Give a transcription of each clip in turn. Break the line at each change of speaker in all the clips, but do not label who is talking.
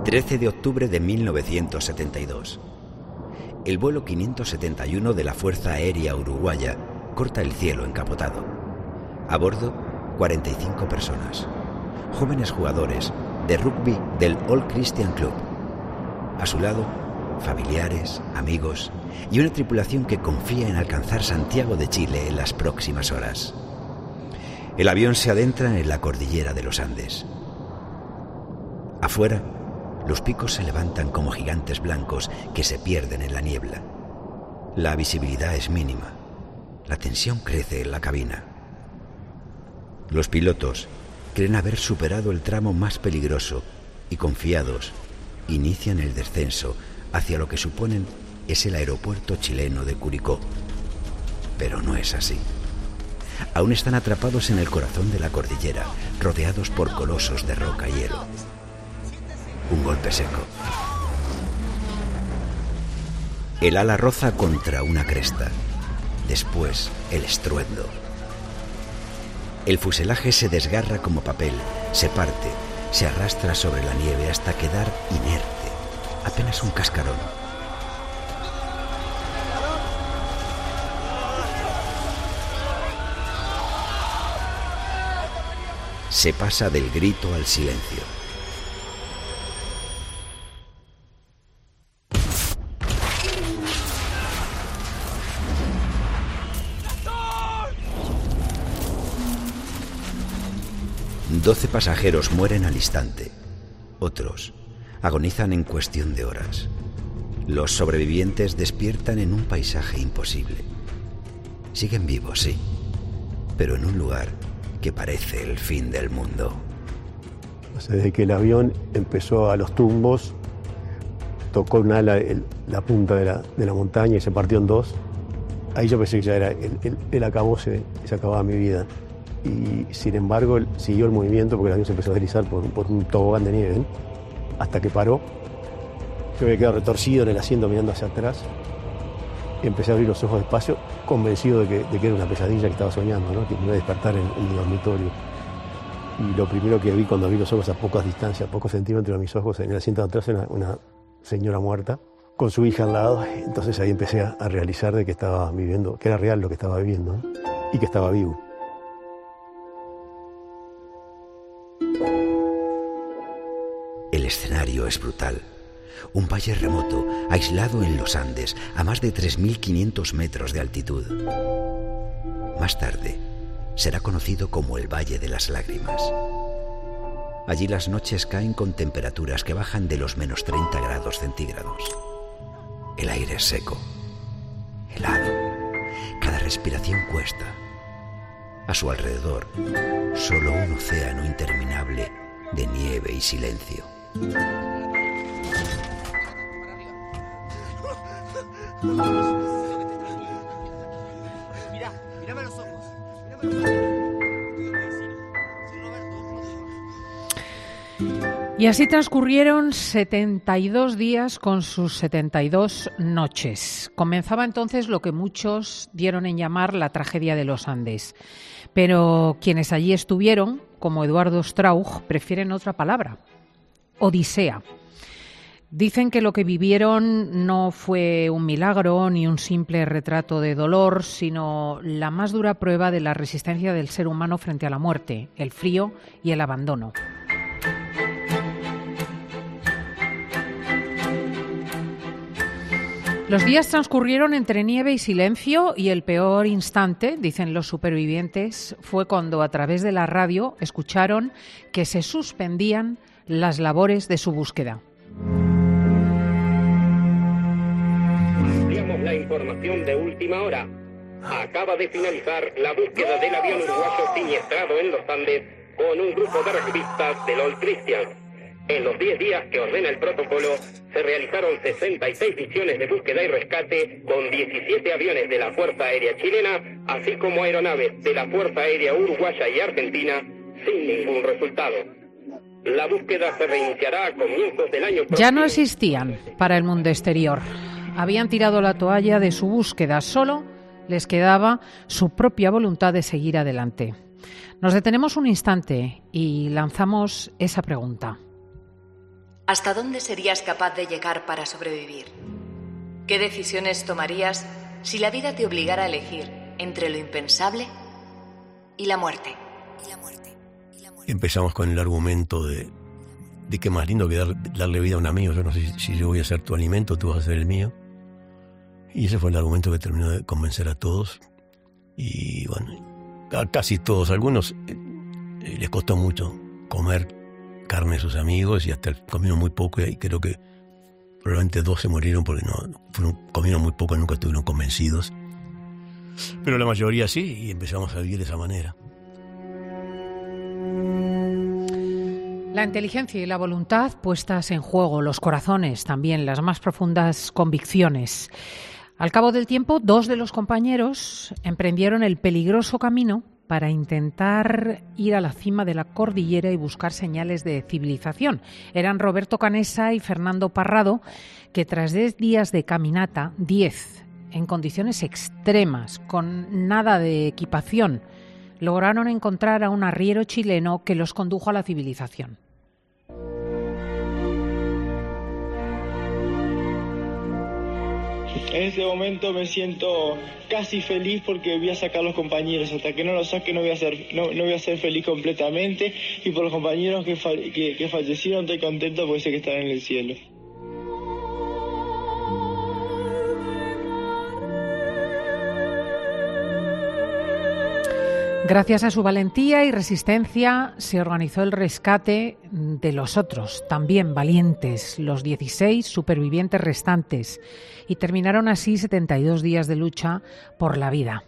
13 de octubre de 1972. El vuelo 571 de la Fuerza Aérea Uruguaya corta el cielo encapotado. A bordo, 45 personas. Jóvenes jugadores de rugby del All Christian Club. A su lado, familiares, amigos y una tripulación que confía en alcanzar Santiago de Chile en las próximas horas. El avión se adentra en la cordillera de los Andes. Afuera, los picos se levantan como gigantes blancos que se pierden en la niebla. La visibilidad es mínima. La tensión crece en la cabina. Los pilotos creen haber superado el tramo más peligroso y, confiados, inician el descenso hacia lo que suponen es el aeropuerto chileno de Curicó. Pero no es así. Aún están atrapados en el corazón de la cordillera, rodeados por colosos de roca y hielo. Un golpe seco. El ala roza contra una cresta. Después, el estruendo. El fuselaje se desgarra como papel, se parte, se arrastra sobre la nieve hasta quedar inerte, apenas un cascarón. Se pasa del grito al silencio. Doce pasajeros mueren al instante. Otros agonizan en cuestión de horas. Los sobrevivientes despiertan en un paisaje imposible. Siguen vivos, sí, pero en un lugar que parece el fin del mundo.
Desde que el avión empezó a los tumbos, tocó un ala la punta de la montaña y se partió en dos. Ahí yo pensé que ya era el acabose, se acababa mi vida. Y sin embargo siguió el movimiento porque el avión se empezó a deslizar por un tobogán de nieve, ¿eh? Hasta que paró. Yo había quedado retorcido en el asiento mirando hacia atrás. Empecé a abrir los ojos despacio, convencido de que era una pesadilla que estaba soñando, ¿no? Que me iba a despertar en mi dormitorio. Y lo primero que vi cuando abrí los ojos a pocas distancias, a pocos centímetros de mis ojos, en el asiento de atrás, era una señora muerta con su hija al lado. Entonces ahí empecé a realizar de que estaba viviendo, que era real lo que estaba viviendo, ¿no? Y que estaba vivo.
El escenario es brutal. Un valle remoto, aislado en los Andes, a más de 3.500 metros de altitud. Más tarde, será conocido como el Valle de las Lágrimas. Allí las noches caen con temperaturas que bajan de los menos 30 grados centígrados. El aire es seco, helado. Cada respiración cuesta. A su alrededor, solo un océano interminable de nieve y silencio.
Mírame los ojos.
Y así transcurrieron 72 días con sus 72 noches. Comenzaba entonces lo que muchos dieron en llamar la tragedia de los Andes. Pero quienes allí estuvieron, como Eduardo Strauch, prefieren otra palabra: odisea. Dicen que lo que vivieron no fue un milagro ni un simple retrato de dolor, sino la más dura prueba de la resistencia del ser humano frente a la muerte, el frío y el abandono. Los días transcurrieron entre nieve y silencio y el peor instante, dicen los supervivientes, fue cuando a través de la radio escucharon que se suspendían las labores de su búsqueda.
Ampliamos la información de última hora. Acaba de finalizar la búsqueda del avión uruguayo siniestrado en los Andes con un grupo de rescatistas del All Christian. En los 10 días que ordena el protocolo, se realizaron 66 misiones de búsqueda y rescate con 17 aviones de la Fuerza Aérea Chilena, así como aeronaves de la Fuerza Aérea Uruguaya y Argentina, sin ningún resultado. La búsqueda se reiniciará a comienzos del año próximo.
Ya no existían para el mundo exterior. Habían tirado la toalla de su búsqueda. Solo les quedaba su propia voluntad de seguir adelante. Nos detenemos un instante y lanzamos esa pregunta.
¿Hasta dónde serías capaz de llegar para sobrevivir? ¿Qué decisiones tomarías si la vida te obligara a elegir entre lo impensable y la muerte?
Empezamos con el argumento de que más lindo que darle vida a un amigo. Yo no sé si yo voy a ser tu alimento, tú vas a ser el mío. Y ese fue el argumento que terminó de convencer a todos. Y bueno, a casi todos, algunos les costó mucho comer carne de sus amigos y hasta comieron muy poco, y creo que probablemente 2 se murieron porque comieron muy poco y nunca estuvieron convencidos. Pero la mayoría sí, y empezamos a vivir de esa manera.
La inteligencia y la voluntad puestas en juego, los corazones también, las más profundas convicciones. Al cabo del tiempo, 2 de los compañeros emprendieron el peligroso camino para intentar ir a la cima de la cordillera y buscar señales de civilización. Eran Roberto Canessa y Fernando Parrado, que tras 10 días de caminata, 10, en condiciones extremas, con nada de equipación, lograron encontrar a un arriero chileno que los condujo a la civilización.
En este momento me siento casi feliz porque voy a sacar a los compañeros. Hasta que no los saque no voy a ser feliz completamente. Y por los compañeros que fallecieron estoy contento porque sé que están en el cielo.
Gracias a su valentía y resistencia se organizó el rescate de los otros, también valientes, los 16 supervivientes restantes, y terminaron así 72 días de lucha por la vida.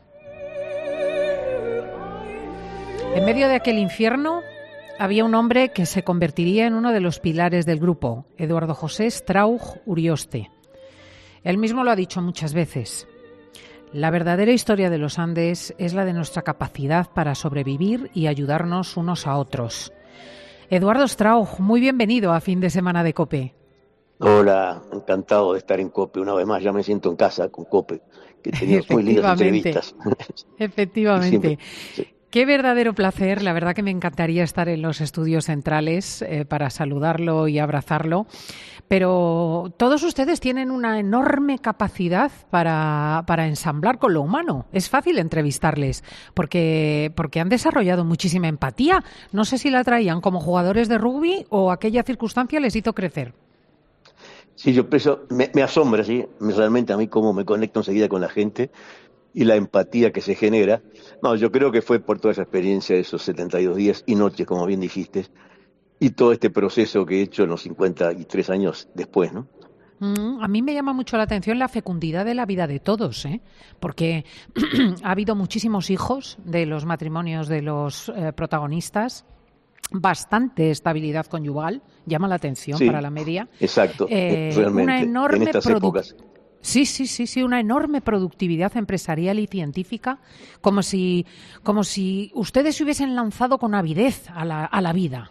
En medio de aquel infierno había un hombre que se convertiría en uno de los pilares del grupo, Eduardo José Strauch Urioste. Él mismo lo ha dicho muchas veces. La verdadera historia de los Andes es la de nuestra capacidad para sobrevivir y ayudarnos unos a otros. Eduardo Strauch, muy bienvenido a Fin de Semana de COPE.
Hola, encantado de estar en COPE una vez más. Ya me siento en casa con COPE, que tenía muy lindas entrevistas.
Efectivamente.
Siempre, sí.
Qué verdadero placer, la verdad que me encantaría estar en los estudios centrales para saludarlo y abrazarlo, pero todos ustedes tienen una enorme capacidad para ensamblar con lo humano. Es fácil entrevistarles porque han desarrollado muchísima empatía. No sé si la traían como jugadores de rugby o aquella circunstancia les hizo crecer.
Sí, yo pienso, me asombra, sí, realmente a mí cómo me conecto enseguida con la gente y la empatía que se genera. No, yo creo que fue por toda esa experiencia de esos 72 días y noches, como bien dijiste, y todo este proceso que he hecho en los 53 años después, ¿no?
A mí me llama mucho la atención la fecundidad de la vida de todos, porque ha habido muchísimos hijos de los matrimonios de los protagonistas, bastante estabilidad conyugal, llama la atención, sí, para la media.
Exacto, realmente,
una enorme
en estas épocas.
Sí, una enorme productividad empresarial y científica, como si ustedes se hubiesen lanzado con avidez a la vida.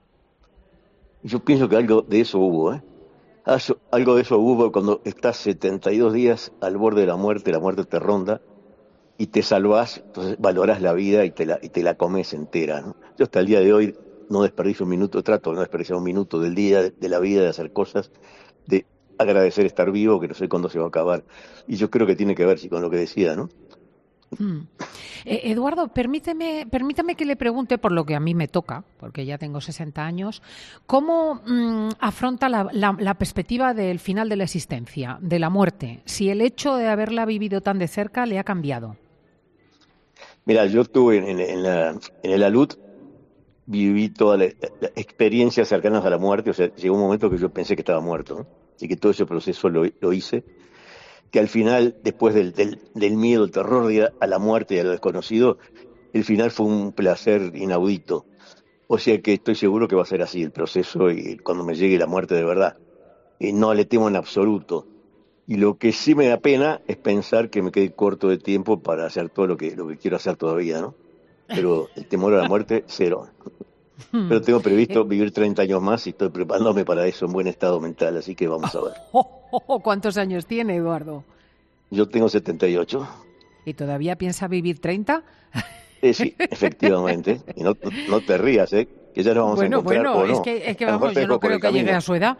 Yo pienso que algo de eso hubo, Algo de eso hubo cuando estás 72 días al borde de la muerte te ronda y te salvás, entonces valorás la vida y te la comes entera, ¿no? Yo hasta el día de hoy no desperdicio un minuto, trato de no desperdiciar un minuto del día, de la vida, de hacer cosas, de agradecer estar vivo, que no sé cuándo se va a acabar. Y yo creo que tiene que ver con lo que decía, ¿no?
Eduardo, permítame que le pregunte por lo que a mí me toca, porque ya tengo 60 años, ¿cómo afronta la perspectiva del final de la existencia, de la muerte? Si el hecho de haberla vivido tan de cerca le ha cambiado.
Mira, yo estuve en el alud, viví todas las experiencias cercanas a la muerte, o sea, llegó un momento que yo pensé que estaba muerto, ¿no? Así que todo ese proceso lo hice, que al final, después del miedo, el terror a la muerte y a lo desconocido, el final fue un placer inaudito. O sea que estoy seguro que va a ser así el proceso y cuando me llegue la muerte de verdad. No le temo en absoluto. Y lo que sí me da pena es pensar que me quede corto de tiempo para hacer todo lo que quiero hacer todavía, ¿no? Pero el temor a la muerte, cero. Pero tengo previsto vivir 30 años más y estoy preparándome para eso en buen estado mental, así que vamos a ver.
¿Cuántos años tiene, Eduardo?
Yo tengo 78.
¿Y todavía piensa vivir 30?
Sí, efectivamente. Y no te rías,
que ya nos vamos a encontrar o no.
Es que vamos, yo no creo que llegue a su edad.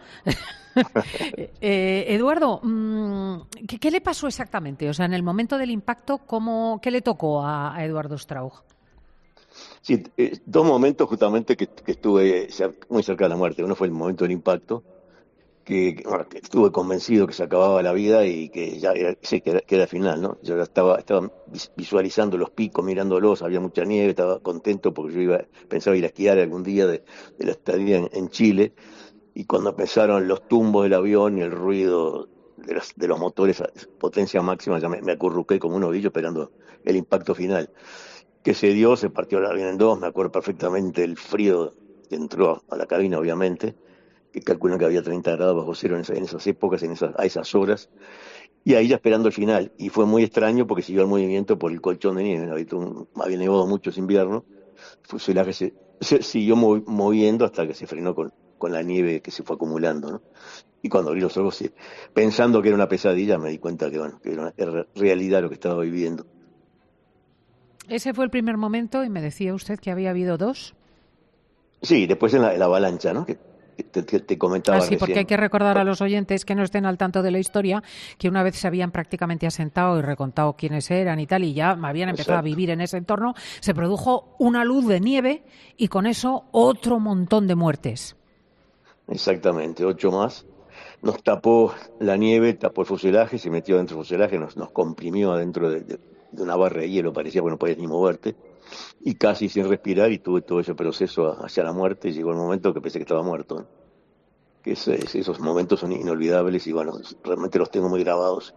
Eduardo, ¿qué le pasó exactamente? O sea, en el momento del impacto, ¿qué le tocó a Eduardo Strauch?
Sí, dos momentos justamente que estuve muy cerca de la muerte. Uno fue el momento del impacto, que estuve convencido que se acababa la vida y que ya que era el final, ¿no? Yo ya estaba visualizando los picos, mirándolos, había mucha nieve, estaba contento porque yo pensaba ir a esquiar algún día de la estadía en Chile, y cuando empezaron los tumbos del avión y el ruido de los motores a potencia máxima, ya me acurruqué como un ovillo esperando el impacto final. Que se dio, se partió el avión en dos, me acuerdo perfectamente el frío que entró a la cabina, obviamente, que calculan que había 30 grados bajo cero en esas épocas, a esas horas, y ahí ya esperando el final. Y fue muy extraño porque siguió el movimiento por el colchón de nieve, había nevado mucho ese invierno, el fuselaje se siguió moviendo hasta que se frenó con la nieve que se fue acumulando, ¿no? Y cuando abrí los ojos, pensando que era una pesadilla, me di cuenta que era realidad lo que estaba viviendo.
Ese fue el primer momento y me decía usted que había habido dos.
Sí, después en la avalancha, ¿no? Que te comentaba
sí,
recién.
Porque hay que recordar a los oyentes que no estén al tanto de la historia que una vez se habían prácticamente asentado y recontado quiénes eran y tal, y ya habían empezado a vivir en ese entorno, se produjo una luz de nieve y con eso otro montón de muertes.
Exactamente, 8 más. Nos tapó la nieve, tapó el fuselaje, se metió dentro del fuselaje, nos comprimió adentro de una barra de hielo, parecía que no podías ni moverte, y casi sin respirar, y tuve todo ese proceso hacia la muerte, y llegó el momento que pensé que estaba muerto, ¿no? Que esos momentos son inolvidables y bueno, realmente los tengo muy grabados.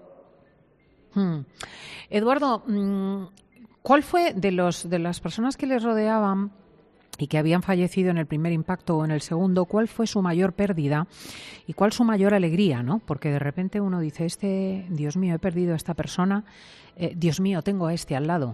Eduardo, ¿cuál fue de las personas que les rodeaban y que habían fallecido en el primer impacto o en el segundo, cuál fue su mayor pérdida y cuál su mayor alegría, ¿no? Porque de repente uno dice, Dios mío, he perdido a esta persona, Dios mío, tengo a este al lado.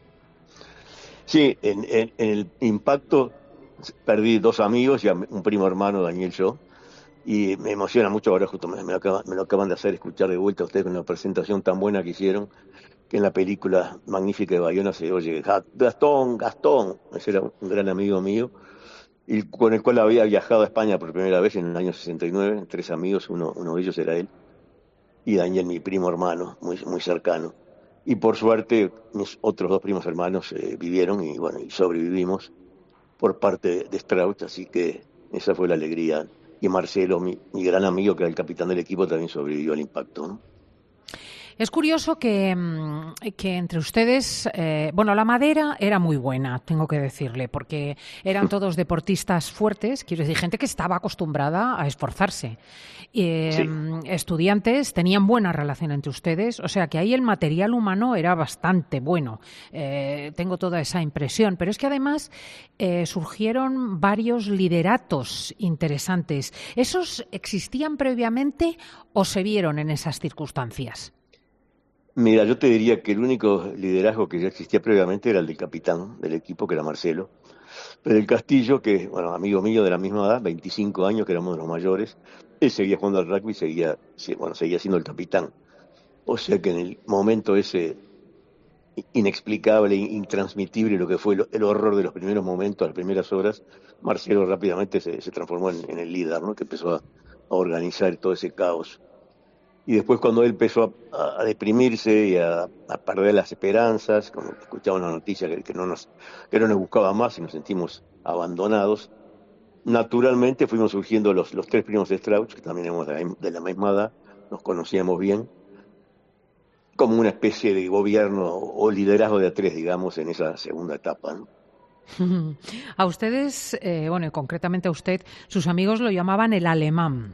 Sí, en el impacto perdí 2 amigos y a un primo hermano, Daniel, yo, y me emociona mucho ahora, justo me lo acaban de hacer escuchar de vuelta a ustedes con una presentación tan buena que hicieron, que en la película magnífica de Bayona se oye Gastón, ese era un gran amigo mío, y con el cual había viajado a España por primera vez en el año 69, 3 amigos, uno de ellos era él, y Daniel, mi primo hermano, muy, muy cercano. Y por suerte, mis otros 2 primos hermanos vivieron y bueno, y sobrevivimos por parte de Strauch, así que esa fue la alegría. Y Marcelo, mi gran amigo, que era el capitán del equipo, también sobrevivió al impacto, ¿no?
Es curioso que entre ustedes, la madera era muy buena, tengo que decirle, porque eran todos deportistas fuertes, quiero decir, gente que estaba acostumbrada a esforzarse. Sí. Estudiantes, tenían buena relación entre ustedes, o sea que ahí el material humano era bastante bueno. Tengo toda esa impresión, pero es que además surgieron varios lideratos interesantes. ¿Esos existían previamente o se vieron en esas circunstancias?
Mira, yo te diría que el único liderazgo que ya existía previamente era el del capitán del equipo, que era Marcelo. Pero el Castillo, que, bueno, amigo mío de la misma edad, 25 años, que éramos de los mayores, él seguía jugando al rugby y seguía siendo el capitán. O sea que en el momento ese inexplicable, intransmitible, lo que fue el horror de los primeros momentos, las primeras horas, Marcelo rápidamente se transformó en el líder, ¿no? Que empezó a organizar todo ese caos. Y después cuando él empezó a deprimirse y a perder las esperanzas, cuando escuchamos la noticia que no nos buscaba más y nos sentimos abandonados, naturalmente fuimos surgiendo los 3 primos de Strauch, que también éramos de la misma edad, nos conocíamos bien, como una especie de gobierno o liderazgo de A3, digamos, en esa segunda etapa, ¿no?
A ustedes, y concretamente a usted, sus amigos lo llamaban el alemán.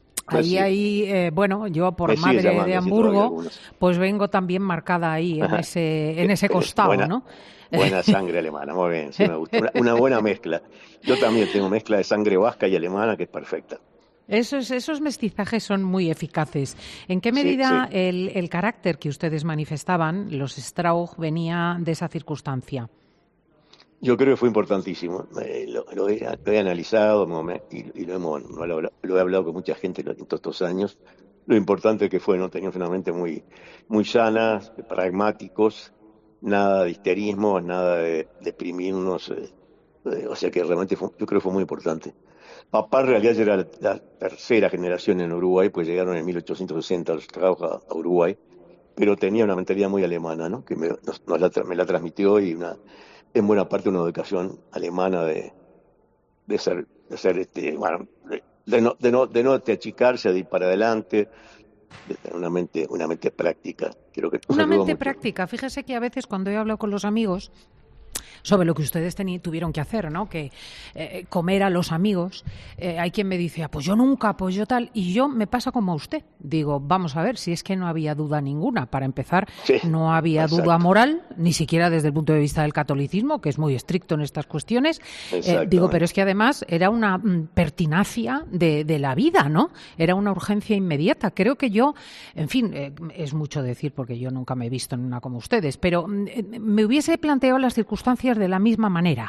Yo por madre de Hamburgo, pues vengo también marcada ahí en ese costado, ¿no?
Buena sangre alemana, muy bien, sí me gusta. Una buena mezcla. Yo también tengo mezcla de sangre vasca y alemana que es perfecta.
Esos mestizajes son muy eficaces. ¿En qué medida el carácter que ustedes manifestaban, los Strauch, venía de esa circunstancia?
Yo creo que fue importantísimo. Lo he analizado y lo he hablado con mucha gente en todos estos años. Lo importante que fue, ¿no? Teníamos una mente muy, muy sana, pragmáticos, nada de histerismo, nada de deprimirnos O sea que realmente yo creo que fue muy importante. Papá en realidad ya era la tercera generación en Uruguay, pues llegaron en 1860 los trabajos a Uruguay, pero tenía una mentalidad muy alemana, ¿no? Que me la transmitió y en buena parte una educación alemana de ser bueno, de no achicarse, de ir para adelante, de tener una mente práctica. Creo que nos
Una
ayudó
mente
mucho.
práctica. Fíjese que a veces cuando he hablado con los amigos sobre lo que ustedes tuvieron que hacer, ¿no? Que comer a los amigos. Hay quien me dice, pues yo nunca, pues yo tal. Y yo me pasa como a usted. Digo, vamos a ver, si es que no había duda ninguna. Para empezar,
Sí,
no había
exacto.
duda moral, ni siquiera desde el punto de vista del catolicismo, que es muy estricto en estas cuestiones. Digo, pero es que además era una pertinacia de la vida, ¿no? Era una urgencia inmediata. Creo que yo, en fin, es mucho decir porque yo nunca me he visto en una como ustedes, pero me hubiese planteado las circunstancias de la misma manera,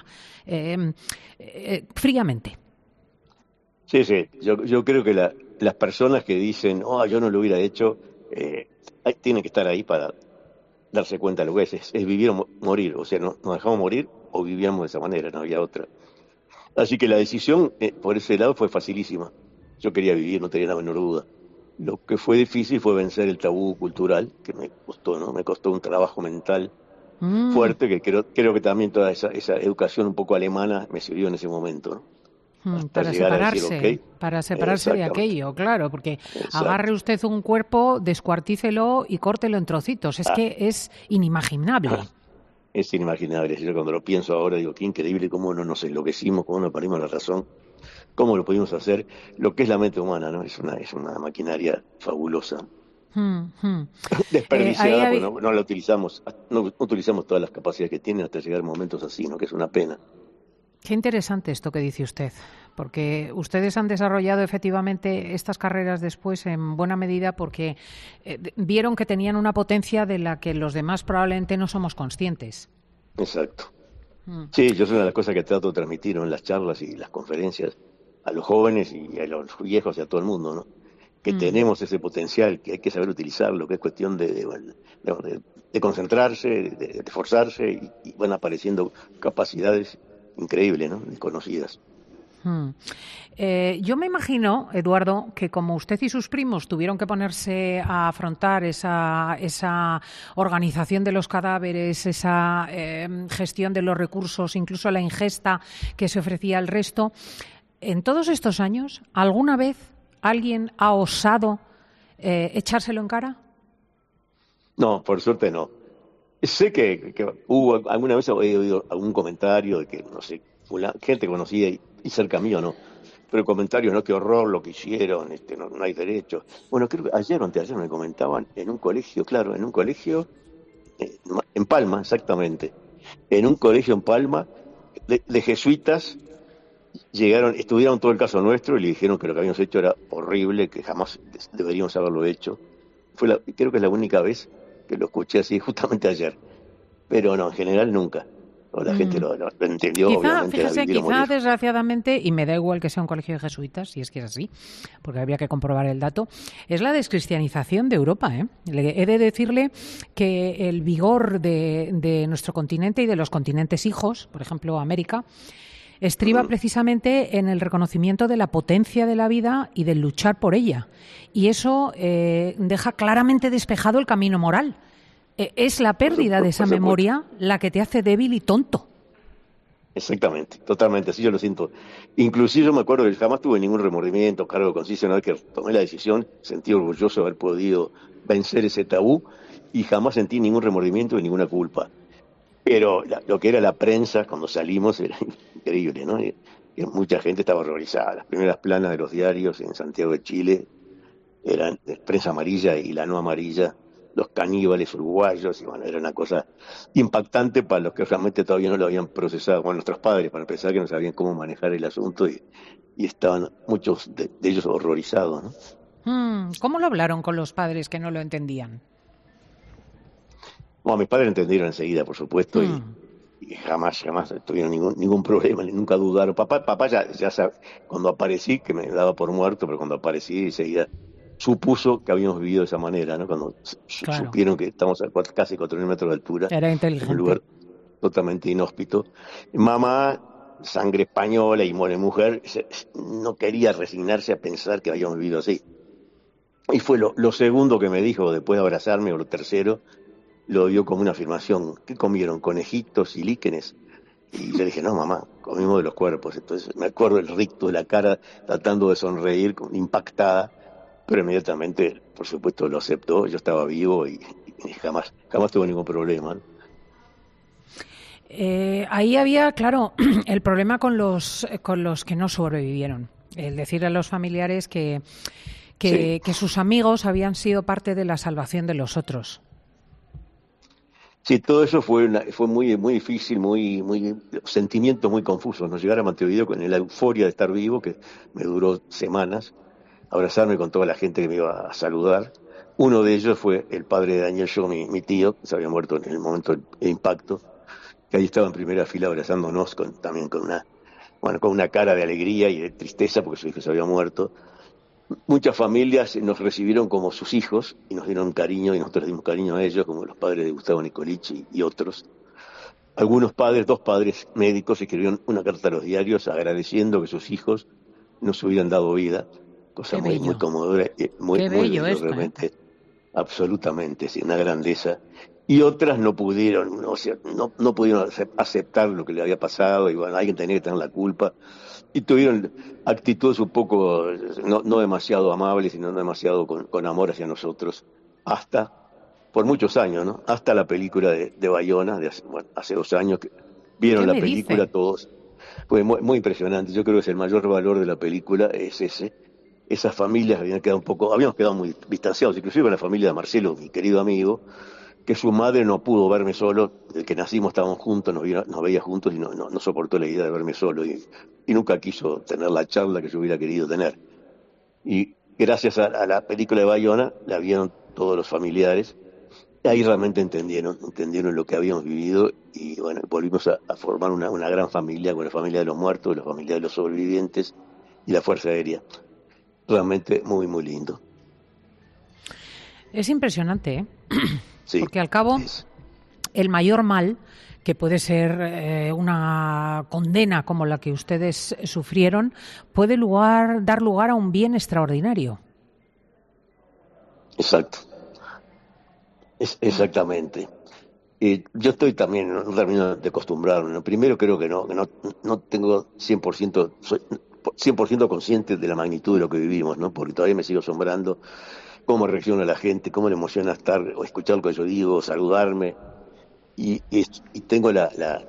fríamente.
Sí, sí. Yo creo que las personas que dicen, yo no lo hubiera hecho, tienen que estar ahí para darse cuenta de lo que es vivir o morir. O sea, nos dejamos morir o vivíamos de esa manera, no había otra. Así que la decisión por ese lado fue facilísima. Yo quería vivir, no tenía la menor duda. Lo que fue difícil fue vencer el tabú cultural, que me costó, ¿no? Me costó un trabajo mental fuerte, que creo que también toda esa educación un poco alemana me sirvió en ese momento, ¿no?
Para separarse de aquello, claro, porque agarre usted un cuerpo, descuartícelo y córtelo en trocitos. Es que es inimaginable.
Es inimaginable. Yo cuando lo pienso ahora digo, qué increíble cómo no nos enloquecimos, cómo no perdimos la razón, cómo lo pudimos hacer. Lo que es la mente humana, ¿no? Es una maquinaria fabulosa. Desperdiciada, pues no la utilizamos, no utilizamos todas las capacidades que tiene hasta llegar a momentos así, ¿no? Que es una pena.
Qué interesante esto que dice usted, porque ustedes han desarrollado efectivamente estas carreras después en buena medida porque vieron que tenían una potencia de la que los demás probablemente no somos conscientes.
Exacto. Sí, yo es una de las cosas que trato de transmitir, ¿no? En las charlas y las conferencias a los jóvenes y a los viejos y a todo el mundo, ¿no? Que tenemos ese potencial, que hay que saber utilizarlo, que es cuestión de concentrarse, de esforzarse y van apareciendo capacidades increíbles, ¿no? Desconocidas.
Yo me imagino, Eduardo, que como usted y sus primos tuvieron que ponerse a afrontar esa organización de los cadáveres, esa gestión de los recursos, incluso la ingesta que se ofrecía al resto, en todos estos años, ¿alguna vez alguien ha osado echárselo en cara?
No, por suerte no. Sé que hubo alguna vez he oído algún comentario de que, no sé, gente conocida y cerca mío, ¿no? Pero comentarios, ¿no? Qué horror lo que hicieron, no hay derecho. Bueno, creo que ayer o anteayer me comentaban en un colegio, en Palma, exactamente. En un colegio en Palma, de jesuitas, estudiaron todo el caso nuestro y le dijeron que lo que habíamos hecho era horrible, que jamás deberíamos haberlo hecho. Creo que es la única vez que lo escuché así, justamente ayer. Pero no, en general nunca. La gente lo entendió, obviamente.
Fíjese, quizá desgraciadamente, y me da igual que sea un colegio de jesuitas, si es que es así, porque habría que comprobar el dato, es la descristianización de Europa. He de decirle que el vigor de nuestro continente y de los continentes hijos, por ejemplo América, estriba precisamente en el reconocimiento de la potencia de la vida y del luchar por ella. Y eso deja claramente despejado el camino moral. Es la pérdida de esa memoria la que te hace débil y tonto.
Exactamente, totalmente, así yo lo siento. Inclusive yo me acuerdo que jamás tuve ningún remordimiento, cargo de conciencia, una vez que tomé la decisión, sentí orgulloso de haber podido vencer ese tabú y jamás sentí ningún remordimiento ni ninguna culpa. Pero lo que era la prensa cuando salimos era increíble, ¿no? Y mucha gente estaba horrorizada. Las primeras planas de los diarios en Santiago de Chile eran de prensa amarilla y la no amarilla, los caníbales uruguayos, y bueno, era una cosa impactante para los que realmente todavía no lo habían procesado, bueno, nuestros padres, para empezar, que no sabían cómo manejar el asunto y estaban muchos de ellos horrorizados, ¿no?
¿Cómo lo hablaron con los padres que no lo entendían?
Bueno, mis padres entendieron enseguida, por supuesto, y jamás tuvieron ningún problema, nunca dudaron. Papá ya sabe, cuando aparecí, que me daba por muerto, pero cuando aparecí enseguida supuso que habíamos vivido de esa manera, ¿no? Cuando supieron que estamos a casi 4.000 metros de altura.
Era inteligente.
En un lugar totalmente inhóspito. Mamá sangre española y muere mujer, no quería resignarse a pensar que habíamos vivido así. Y fue lo segundo que me dijo después de abrazarme, o lo tercero, lo dio como una afirmación. ¿Qué comieron? ¿Conejitos y líquenes? Y yo dije, no, mamá, comimos de los cuerpos. Entonces me acuerdo el ricto de la cara, tratando de sonreír, impactada, pero inmediatamente, por supuesto, lo aceptó. Yo estaba vivo y jamás tuve ningún problema, ¿no?
Ahí había, claro, el problema con los que no sobrevivieron. El decir a los familiares que sus amigos habían sido parte de la salvación de los otros.
Sí, todo eso fue muy muy difícil, sentimientos muy confusos. Nos llegar a Montevideo con la euforia de estar vivo, que me duró semanas, abrazarme con toda la gente que me iba a saludar. Uno de ellos fue el padre de Daniel Shaw, mi tío, que se había muerto en el momento del impacto, que ahí estaba en primera fila abrazándonos también con una cara de alegría y de tristeza porque su hijo se había muerto. Muchas familias nos recibieron como sus hijos y nos dieron cariño y nosotros dimos cariño a ellos, como los padres de Gustavo Nicolichi y otros. Algunos padres, 2 padres médicos, escribieron una carta a los diarios agradeciendo que sus hijos nos hubieran dado vida, cosa muy conmovedora, muy bello esto, realmente, absolutamente, sí, una grandeza. Y otras no pudieron, no pudieron aceptar lo que le había pasado, y bueno, alguien tenía que tener la culpa. Y tuvieron actitudes un poco, no demasiado amables, sino demasiado con amor hacia nosotros, hasta, por muchos años, ¿no? Hasta la película de Bayona, hace 2 años que vieron la película todos. Fue muy impresionante. Yo creo que es el mayor valor de la película, es ese. Esas familias habíamos quedado muy distanciados, inclusive con la familia de Marcelo, mi querido amigo, que su madre no pudo verme solo, desde que nacimos estábamos juntos, nos veía juntos y no soportó la idea de verme solo y nunca quiso tener la charla que yo hubiera querido tener. Y gracias a la película de Bayona, la vieron todos los familiares, y ahí realmente entendieron lo que habíamos vivido y bueno, volvimos a formar una gran familia, con la familia de los muertos, la familia de los sobrevivientes y la Fuerza Aérea. Realmente muy, muy lindo.
Es impresionante, ¿eh?
Sí,
porque al cabo el mayor mal, que puede ser una condena como la que ustedes sufrieron, puede dar lugar a un bien extraordinario.
Exacto. Exactamente. Yo estoy también en un término de acostumbrarme. Primero creo que no tengo 100%, soy 100% consciente de la magnitud de lo que vivimos, ¿no? Porque todavía me sigo asombrando cómo reacciona la gente, cómo le emociona estar o escuchar lo que yo digo, saludarme. Y tengo la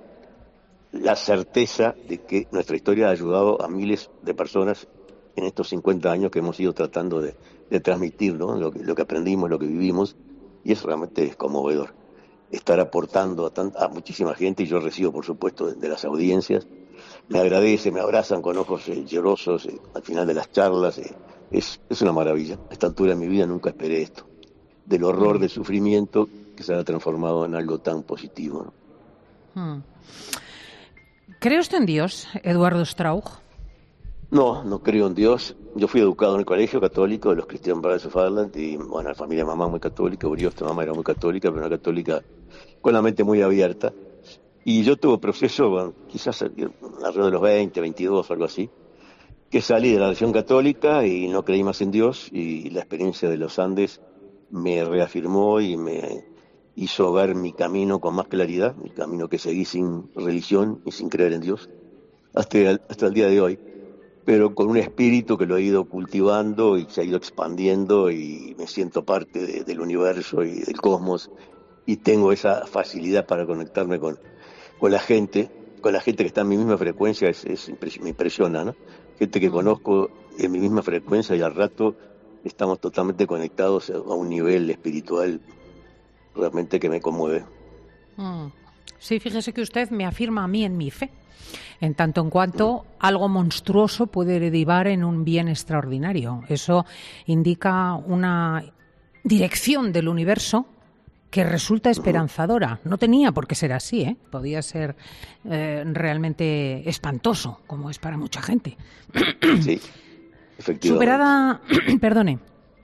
certeza de que nuestra historia ha ayudado a miles de personas en estos 50 años que hemos ido tratando de transmitir, ¿no? Lo que aprendimos, lo que vivimos, y eso realmente es conmovedor. Estar aportando a muchísima gente, y yo recibo, por supuesto, de las audiencias, me agradecen, me abrazan con ojos llorosos al final de las charlas. Es una maravilla. A esta altura de mi vida nunca esperé esto. Del horror, del sufrimiento, que se ha transformado en algo tan positivo, ¿no?
¿Cree usted en Dios, Eduardo Strauch?
No creo en Dios. Yo fui educado en el colegio católico de los Christian Brothers of Ireland y, bueno, la familia de mamá muy católica, Briosta, mamá era muy católica, pero una católica con la mente muy abierta. Y yo tuve un proceso, bueno, quizás alrededor de los 20, 22 o algo así, que salí de la religión católica y no creí más en Dios, y la experiencia de los Andes me reafirmó y me hizo ver mi camino con más claridad, mi camino que seguí sin religión y sin creer en Dios, hasta el día de hoy, pero con un espíritu que lo he ido cultivando y se ha ido expandiendo y me siento parte del universo y del cosmos, y tengo esa facilidad para conectarme con la gente que está en mi misma frecuencia. Me impresiona, ¿no? Gente que conozco en mi misma frecuencia y al rato estamos totalmente conectados a un nivel espiritual realmente que me conmueve.
Sí, fíjese que usted me afirma a mí en mi fe, en tanto en cuanto algo monstruoso puede derivar en un bien extraordinario. Eso indica una dirección del universo que resulta esperanzadora. No tenía por qué ser así, ¿eh? Podía ser realmente espantoso, como es para mucha gente.
Sí, efectivamente.
Superada... Perdone.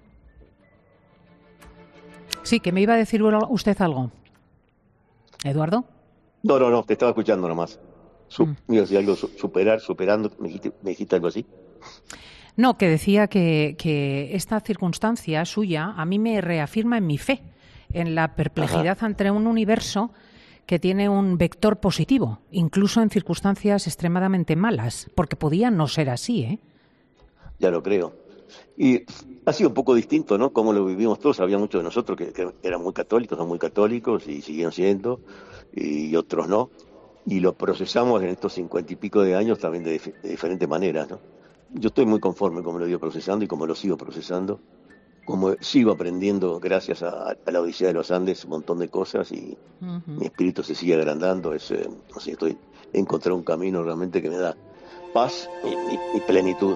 Sí, que me iba a decir usted algo. ¿Eduardo?
No, te estaba escuchando nomás. Me iba a decir algo, superando, me dijiste algo así.
No, que decía que esta circunstancia suya a mí me reafirma en mi fe, en la perplejidad ante un universo que tiene un vector positivo, incluso en circunstancias extremadamente malas, porque podía no ser así, ¿eh?
Ya lo creo. Y ha sido un poco distinto, ¿no? Como lo vivimos todos. Había muchos de nosotros que eran muy católicos, son muy católicos y siguen siendo, y otros no. Y lo procesamos en estos 50 y pico de años también de diferentes maneras, ¿no? Yo estoy muy conforme como lo digo procesando y como lo sigo procesando, como sigo aprendiendo gracias a la Odisea de los Andes un montón de cosas y mi espíritu se sigue agrandando. Estoy encontré un camino realmente que me da paz y plenitud.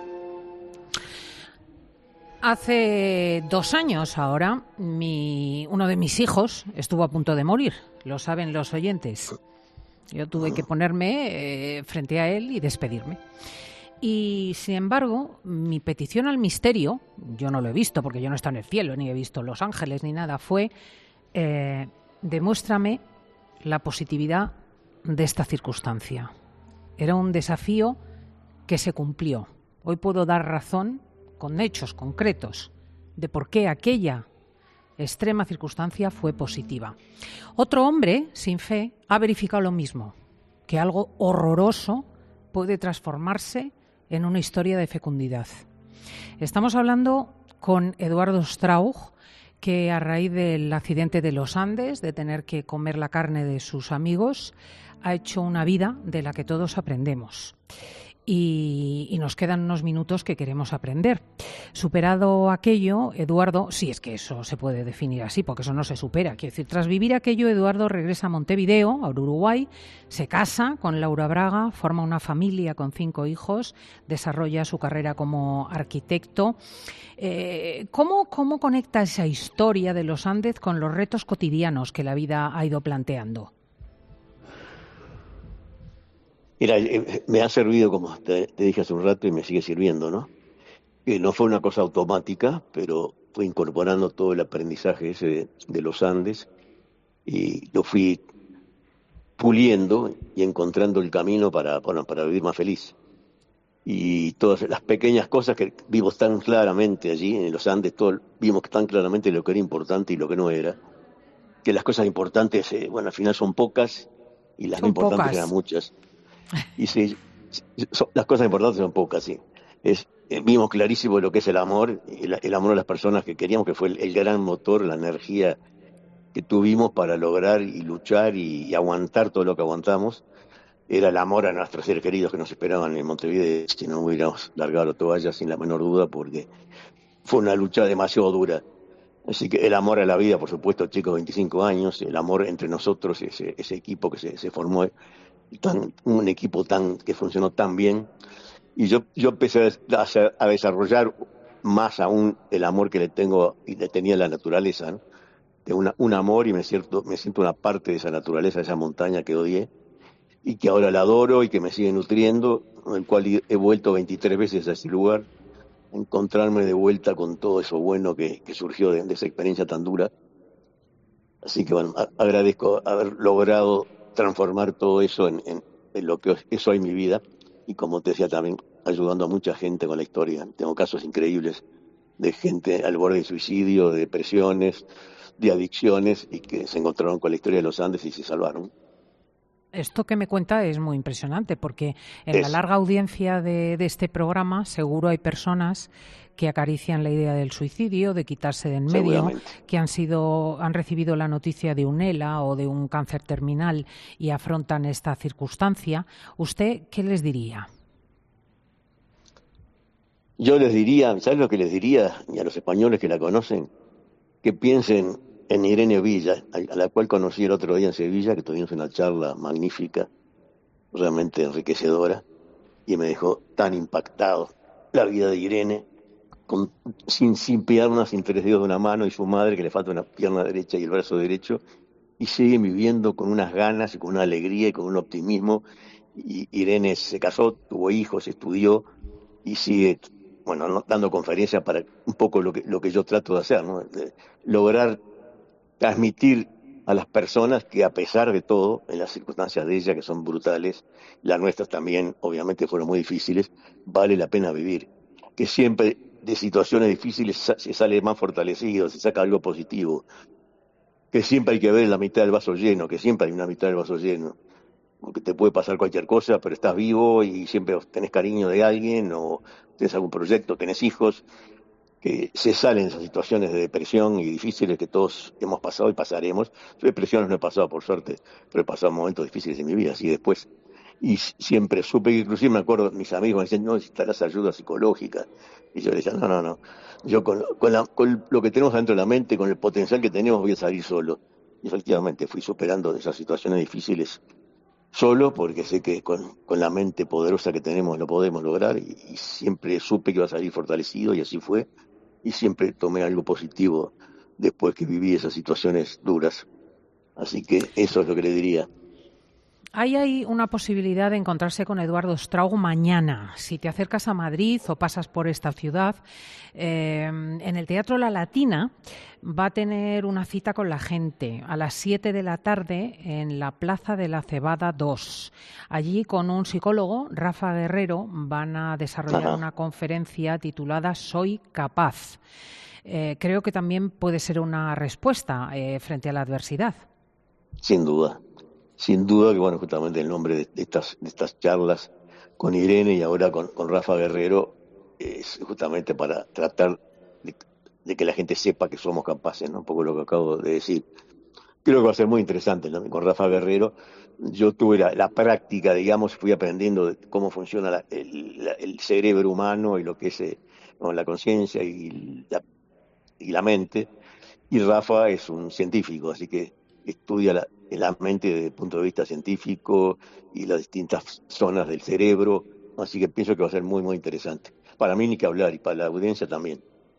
Hace 2 años ahora, uno de mis hijos estuvo a punto de morir, lo saben los oyentes. Yo tuve que ponerme frente a él y despedirme. Y, sin embargo, mi petición al misterio, yo no lo he visto porque yo no he estado en el cielo, ni he visto Los Ángeles, ni nada, fue demuéstrame la positividad de esta circunstancia. Era un desafío que se cumplió. Hoy puedo dar razón, con hechos concretos, de por qué aquella extrema circunstancia fue positiva. Otro hombre, sin fe, ha verificado lo mismo, que algo horroroso puede transformarse en una historia de fecundidad. Estamos hablando con Eduardo Strauch, que a raíz del accidente de los Andes, de tener que comer la carne de sus amigos, ha hecho una vida de la que todos aprendemos. Y nos quedan unos minutos que queremos aprender. Superado aquello, Eduardo, si es que eso se puede definir así, porque eso no se supera. Quiero decir, tras vivir aquello, Eduardo regresa a Montevideo, a Uruguay, se casa con Laura Braga, forma una familia con 5 hijos, desarrolla su carrera como arquitecto. ¿Cómo conecta esa historia de los Andes con los retos cotidianos que la vida ha ido planteando?
Mira, me ha servido, como te dije hace un rato, y me sigue sirviendo, ¿no? No fue una cosa automática, pero fue incorporando todo el aprendizaje ese de los Andes y lo fui puliendo y encontrando el camino para vivir más feliz. Y todas las pequeñas cosas que vimos tan claramente allí en los Andes, vimos tan claramente lo que era importante y lo que no era, que las cosas importantes, al final son pocas y las no importantes eran muchas. Y sí, las cosas importantes son pocas, sí. Vimos clarísimo lo que es el amor, el amor a las personas que queríamos, que fue el gran motor, la energía que tuvimos para lograr y luchar y aguantar todo lo que aguantamos. Era el amor a nuestros seres queridos que nos esperaban en Montevideo, si no hubiéramos largado la toalla sin la menor duda, porque fue una lucha demasiado dura. Así que el amor a la vida, por supuesto, chicos, 25 años, el amor entre nosotros, ese equipo que se formó, un equipo que funcionó tan bien. Y yo empecé a desarrollar más aún el amor que le tengo y le tenía a la naturaleza, ¿no? De un amor, y me siento una parte de esa naturaleza, de esa montaña que odié, y que ahora la adoro y que me sigue nutriendo, en el cual he vuelto 23 veces a ese lugar, a encontrarme de vuelta con todo eso bueno que surgió de esa experiencia tan dura. Así que agradezco haber logrado transformar todo eso en lo que es hoy mi vida, y como te decía también, ayudando a mucha gente con la historia. Tengo casos increíbles de gente al borde de suicidio, de depresiones, de adicciones, y que se encontraron con la historia de los Andes y se salvaron.
Esto que me cuenta es muy impresionante, porque en la larga audiencia de este programa seguro hay personas que acarician la idea del suicidio, de quitarse de en medio, que han recibido la noticia de un ELA o de un cáncer terminal y afrontan esta circunstancia. ¿Usted qué les diría?
Yo les diría, ¿sabes lo que les diría? Y a los españoles que la conocen, que piensen en Irene Villa, a la cual conocí el otro día en Sevilla, que tuvimos una charla magnífica, realmente enriquecedora, y me dejó tan impactado la vida de Irene, sin piernas, sin 3 dedos de una mano, y su madre, que le falta una pierna derecha y el brazo derecho, y sigue viviendo con unas ganas y con una alegría y con un optimismo. Y Irene se casó, tuvo hijos, estudió y sigue dando conferencias para un poco lo que yo trato de hacer, ¿no? De lograr transmitir a las personas que, a pesar de todo, en las circunstancias de ella, que son brutales, las nuestras también, obviamente, fueron muy difíciles, vale la pena vivir. Que siempre de situaciones difíciles se sale más fortalecido, se saca algo positivo. Que siempre hay que ver la mitad del vaso lleno, que siempre hay una mitad del vaso lleno. Porque te puede pasar cualquier cosa, pero estás vivo y siempre tenés cariño de alguien, o tenés algún proyecto, tenés hijos, que se salen de esas situaciones de depresión y difíciles que todos hemos pasado y pasaremos. Yo depresiones no he pasado, por suerte, pero he pasado momentos difíciles en mi vida, así después. Y siempre supe, inclusive me acuerdo, mis amigos me decían, no, necesitarás ayuda psicológica. Y yo les decía, no. Yo con lo que tenemos dentro de la mente, con el potencial que tenemos, voy a salir solo. Y efectivamente fui superando esas situaciones difíciles solo, porque sé que con la mente poderosa que tenemos lo podemos lograr, y siempre supe que iba a salir fortalecido, y así fue. Y siempre tomé algo positivo después que viví esas situaciones duras. Así que eso es lo que le diría.
Hay una posibilidad de encontrarse con Eduardo Straug mañana. Si te acercas a Madrid o pasas por esta ciudad, en el Teatro La Latina va a tener una cita con la gente a las 7 de la tarde en la Plaza de la Cebada 2. Allí, con un psicólogo, Rafa Guerrero, van a desarrollar una conferencia titulada Soy capaz. Creo que también puede ser una respuesta frente a la adversidad.
Sin duda. Sin duda que, bueno, justamente el nombre de estas charlas con Irene y ahora con Rafa Guerrero es justamente para tratar de que la gente sepa que somos capaces, ¿no? Un poco lo que acabo de decir. Creo que va a ser muy interesante, ¿no? Con Rafa Guerrero yo tuve la práctica, digamos, fui aprendiendo de cómo funciona el cerebro humano y lo que es la conciencia y la mente. Y Rafa es un científico, así que estudia la mente desde el punto de vista científico y las distintas zonas del cerebro, así que pienso que va a ser muy, muy interesante. Para mí ni que hablar, y para la audiencia también.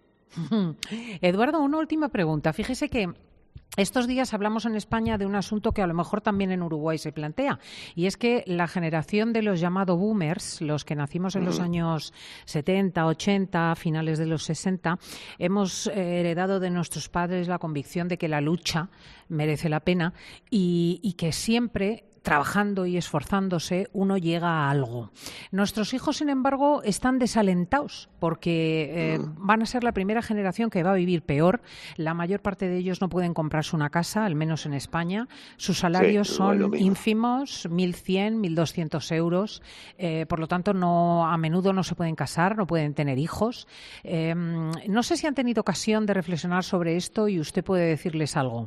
Eduardo, una última pregunta. Fíjese que estos días hablamos en España de un asunto que a lo mejor también en Uruguay se plantea, y es que la generación de los llamados boomers, los que nacimos en los años 70, 80, finales de los 60, hemos heredado de nuestros padres la convicción de que la lucha merece la pena y que siempre, trabajando y esforzándose, uno llega a algo. Nuestros hijos, sin embargo, están desalentados porque van a ser la primera generación que va a vivir peor. La mayor parte de ellos no pueden comprarse una casa, al menos en España. Sus salarios son ínfimos, 1.100, 1.200 euros. Por lo tanto, a menudo no se pueden casar, no pueden tener hijos. No sé si han tenido ocasión de reflexionar sobre esto y usted puede decirles algo.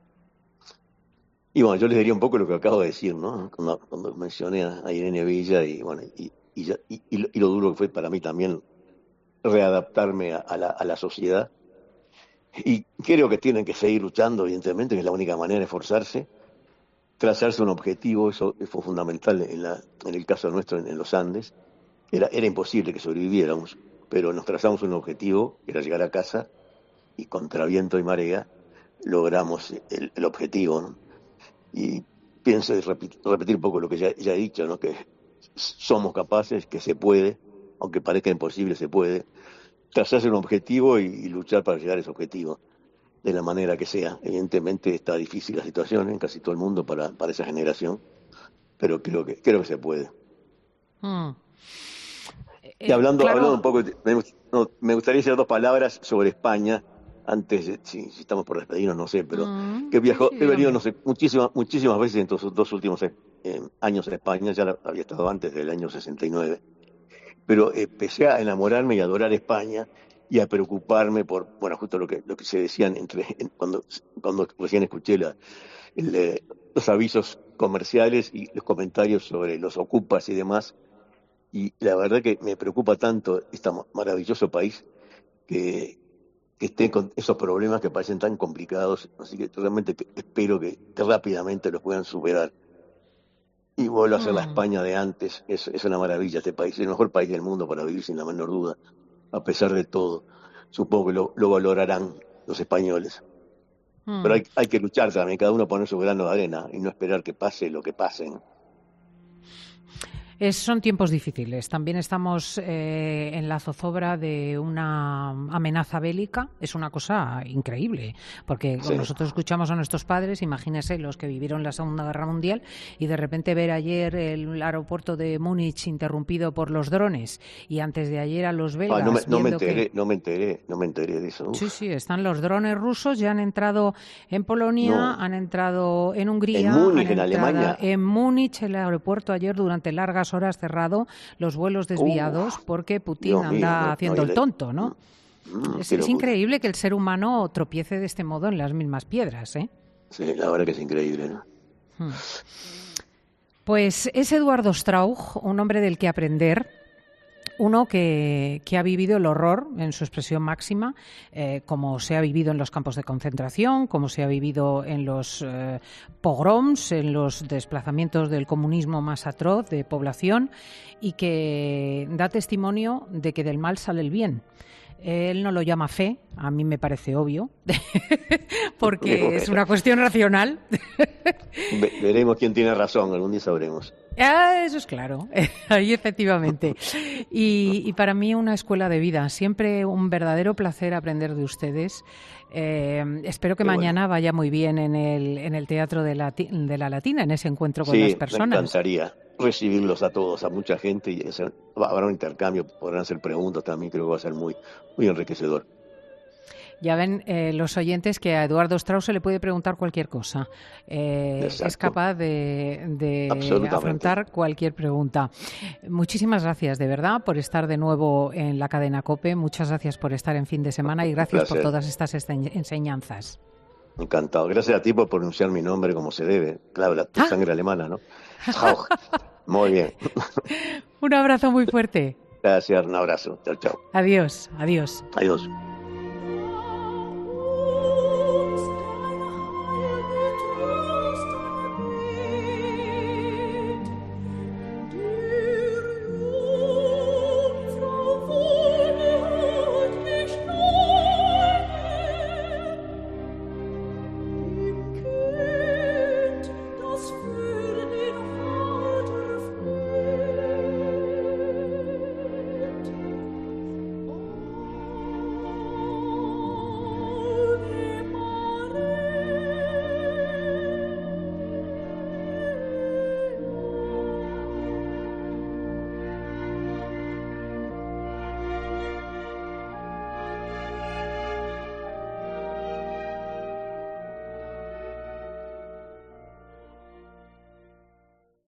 Y bueno, yo les diría un poco lo que acabo de decir, ¿no? Cuando mencioné a Irene Villa y bueno, y lo duro que fue para mí también readaptarme a la sociedad. Y creo que tienen que seguir luchando, evidentemente, que es la única manera de esforzarse, trazarse un objetivo. Eso fue fundamental en el caso nuestro en los Andes. Era imposible que sobreviviéramos, pero nos trazamos un objetivo, que era llegar a casa, y contra viento y marea logramos el objetivo, ¿no? Y pienso repetir un poco lo que ya he dicho, ¿no? Que somos capaces, que se puede, aunque parezca imposible, se puede trazarse un objetivo y luchar para llegar a ese objetivo de la manera que sea. Evidentemente está difícil la situación en casi todo el mundo para esa generación, pero creo que se puede. Y hablando un poco, me gustaría decir 2 palabras sobre España. Antes, si estamos por despedirnos, no sé, pero he venido, no sé, muchísimas veces en estos 2 últimos años en España. Ya había estado antes del año 69, pero empecé a enamorarme y a adorar España y a preocuparme por, bueno, justo lo que se decían cuando recién escuché los avisos comerciales y los comentarios sobre los ocupas y demás, y la verdad que me preocupa tanto este maravilloso país que esté con esos problemas que parecen tan complicados, así que realmente espero que rápidamente los puedan superar y vuelva a ser la España de antes. Es una maravilla este país, es el mejor país del mundo para vivir sin la menor duda, a pesar de todo. Supongo que lo valorarán los españoles. Pero hay que luchar también, cada uno poner su grano de arena y no esperar que pase lo que pase, ¿no?
Son tiempos difíciles. También estamos en la zozobra de una amenaza bélica. Es una cosa increíble, porque nosotros escuchamos a nuestros padres, imagínense los que vivieron la Segunda Guerra Mundial, y de repente ver ayer el aeropuerto de Múnich interrumpido por los drones, y antes de ayer a los belgas...
No me enteré de eso. Uf.
Sí, están los drones rusos, ya han entrado en Polonia, han entrado en Hungría,
en Múnich, en Alemania.
En Múnich, el aeropuerto ayer durante largas horas cerrado, los vuelos desviados, porque Putin anda haciendo el tonto, ¿no? Es increíble que el ser humano tropiece de este modo en las mismas piedras, ¿eh?
Sí, la verdad que es increíble, ¿no?
Pues es Eduardo Strauch, un hombre del que aprender. Uno que ha vivido el horror en su expresión máxima, como se ha vivido en los campos de concentración, como se ha vivido en los pogroms, en los desplazamientos del comunismo más atroz de población, y que da testimonio de que del mal sale el bien. Él no lo llama fe, a mí me parece obvio, porque es una cuestión racional.
Veremos quién tiene razón, algún día sabremos.
Eso es claro, ahí efectivamente. Y para mí una escuela de vida, siempre un verdadero placer aprender de ustedes. Espero que mañana vaya muy bien en el Teatro de la Latina, en ese encuentro con las personas.
Me encantaría recibirlos a todos, a mucha gente, y habrá un intercambio, podrán hacer preguntas también, creo que va a ser muy, muy enriquecedor.
Ya ven los oyentes que a Eduardo Strauch se le puede preguntar cualquier cosa. Es capaz de afrontar cualquier pregunta. Muchísimas gracias, de verdad, por estar de nuevo en la cadena COPE. Muchas gracias por estar en Fin de Semana y gracias por todas estas enseñanzas.
Encantado. Gracias a ti por pronunciar mi nombre como se debe. Claro, tu sangre alemana, ¿no? Muy bien.
Un abrazo muy fuerte.
Gracias, un abrazo. Chao, chao.
Adiós.
Adiós.